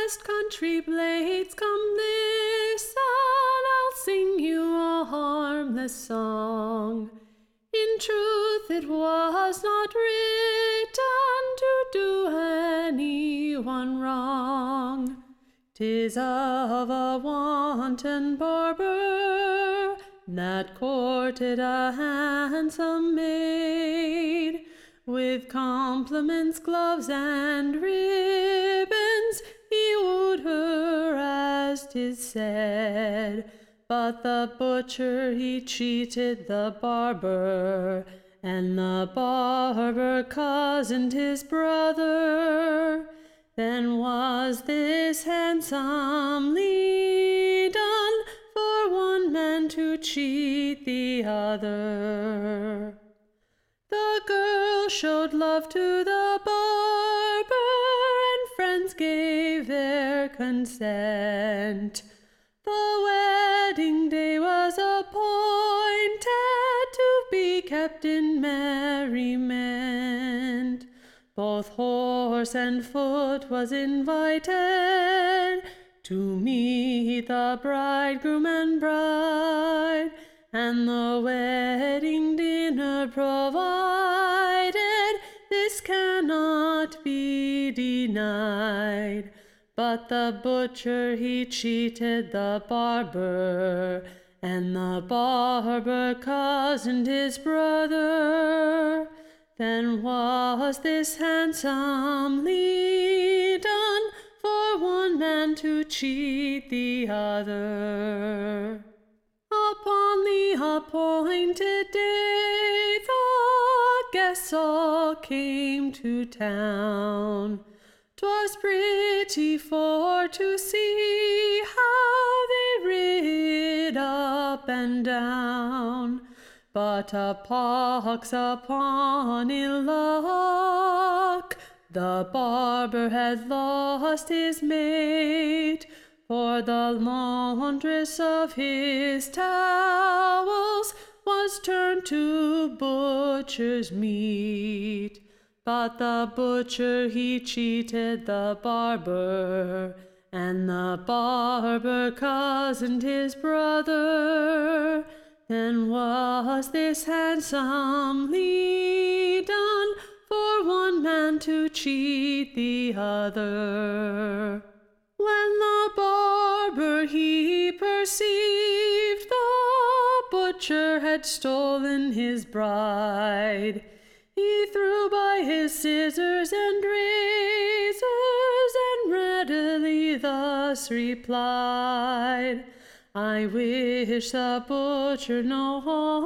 west country blades, come listen, I'll sing you a harmless song. In truth it was not written to do anyone wrong. 'Tis of a wanton barber that courted a handsome maid, with compliments, gloves, and ribbons, he wooed her, as 'tis said. But the butcher, he cheated the barber, and the barber cozened his brother. Then was this handsomely done, for one man to cheat the other. The girl showed love to the barber, and friends gave their consent. The wedding day was appointed to be kept in merriment. Both horse and foot was invited to meet the bridegroom and bride, and the wedding dinner provided. This cannot be denied. But the butcher, he cheated the barber, and the barber cozened his brother. Then was this handsomely done, for one man to cheat the other. Upon the appointed day, the guests all came to town. 'Twas pretty for to see how they rid up and down. But a pox upon ill luck, the barber had lost his mate, for the laundress of his towels was turned to butcher's meat. But the butcher, he cheated the barber, and the barber cozened his brother. Then was this handsomely done, for one man to cheat the other. When the barber, he perceived the butcher had stolen his bride, he threw by his scissors and razors, and readily thus replied, I wish the butcher no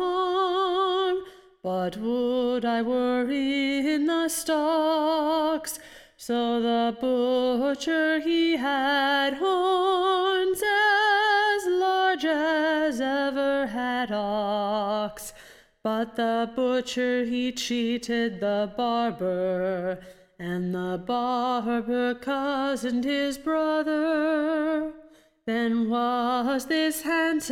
harm, but would I were in the stocks. So the butcher, he had horns as large as ever had ox. But the butcher, he cheated the barber, and the barber cozened his brother. Then was this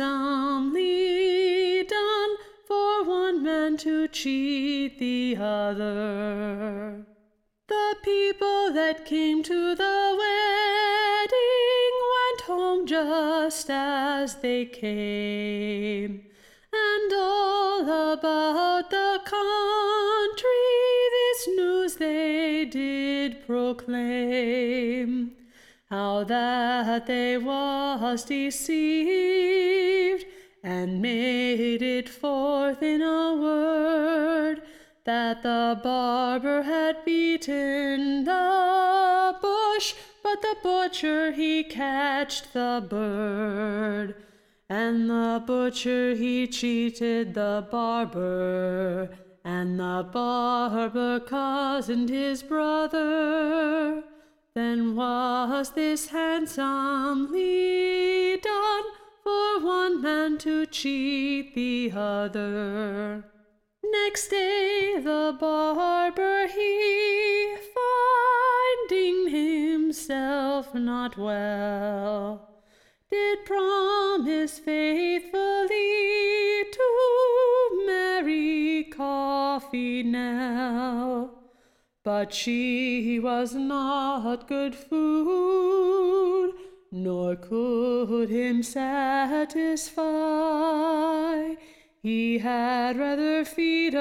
handsomely done, for one man to cheat the other. The people that came to the wedding went home just as they came, and all about the country this news they did proclaim, how that they was deceived, and made it forth in a word, that the barber had beaten the bush, but the butcher, he catched the bird. And the butcher, he cheated the barber, and the barber cozened his brother. Then was this handsomely done, for one man to cheat the other. Next day the barber, he, finding himself not well, did promise faithfully to marry Coffee Nell. But she was not good food, nor could him satisfy. He had rather feed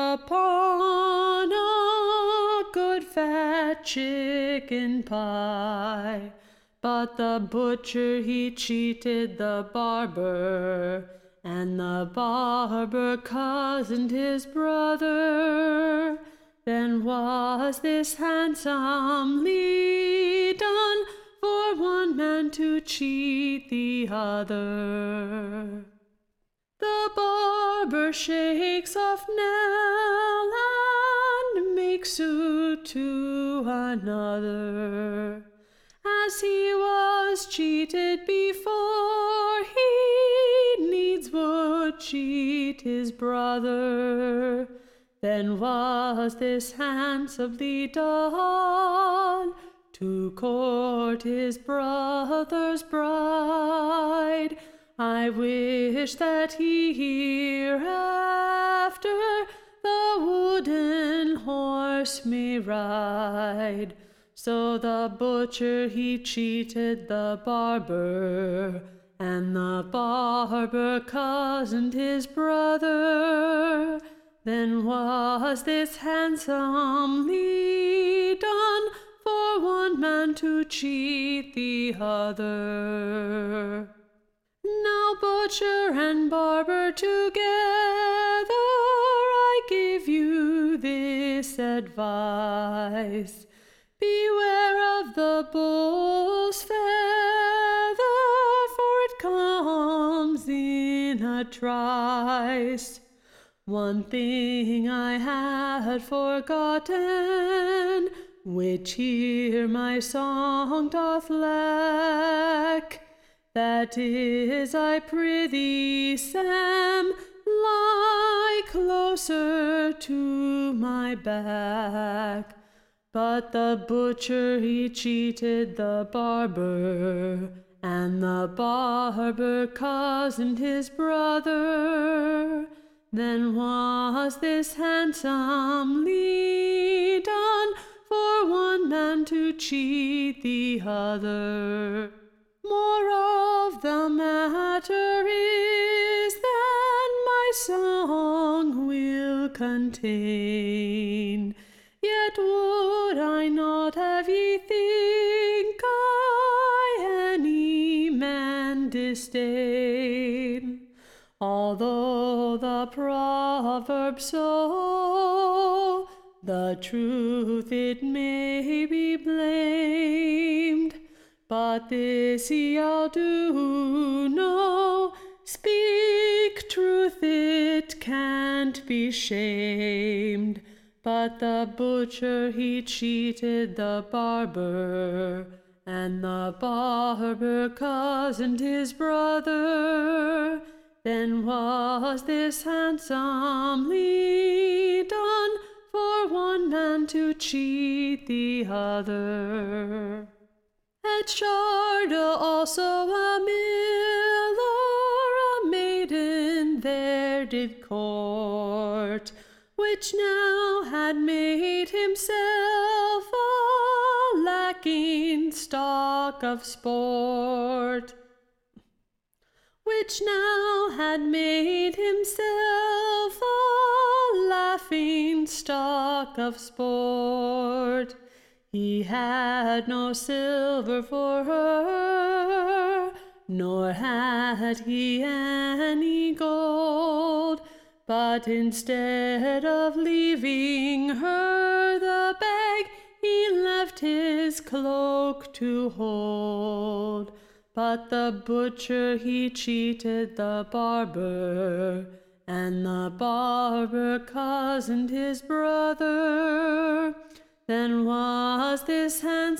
upon a good fat chicken pie. But the butcher he cheated the barber, and the barber cozened his brother. Then was this handsomely done, for one man to cheat the other. The barber shakes off Nell and makes suit to another. As he was cheated before, he needs would cheat his brother. Then was this handsomely done, to court his brother's bride. I wish that he hereafter the wooden horse may ride. So the butcher he cheated the barber, and the barber cozened his brother. Then was this handsomely done, for one man to cheat the other. Now butcher and barber together, I give you this advice. Beware of the bull's feather, for it comes in a trice. One thing I had forgotten, which here my song doth lack. That is, I prithee, Sam, lie closer to my back. But the butcher he cheated the barber, and the barber cozened his brother. Then was this handsomely done, for one man to cheat the other. More of the matter is than my song will contain. Yet would I not have ye think I any man disdain. Although the proverb so, the truth it may be blamed. But this ye all do know, speak truth, it can't be shamed. But the butcher he cheated the barber, and the barber cozened his brother. Then was this handsomely done, for one man to cheat the other. At Charda also a miller a maiden there did court, which now had made himself a lacking stock of sport. Which now had made himself a laughing stock of sport. He had no silver for her, nor had he any gold, but instead of leaving her the bag, he left his cloak to hold. But the butcher he cheated the barber, and the barber cozened his brother. Then was this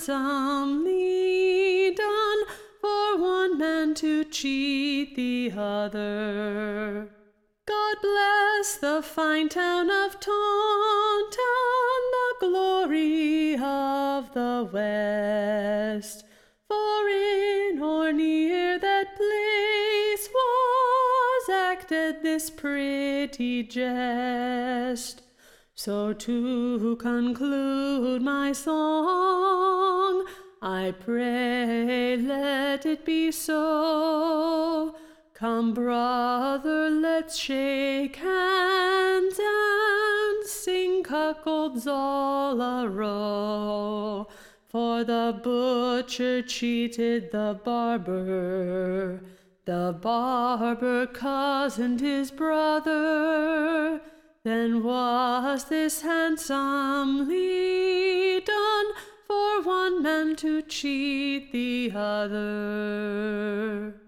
handsomely done, for one man to cheat the other. God bless the fine town of Taunton, the glory of the West. For in or near that place was acted this pretty jest. So to conclude my song, I pray let let it be so. Come, brother, let's shake hands and sing cuckolds all a row. For the butcher cheated the barber cozened his brother. Then was this handsomely done, for one man to cheat the other.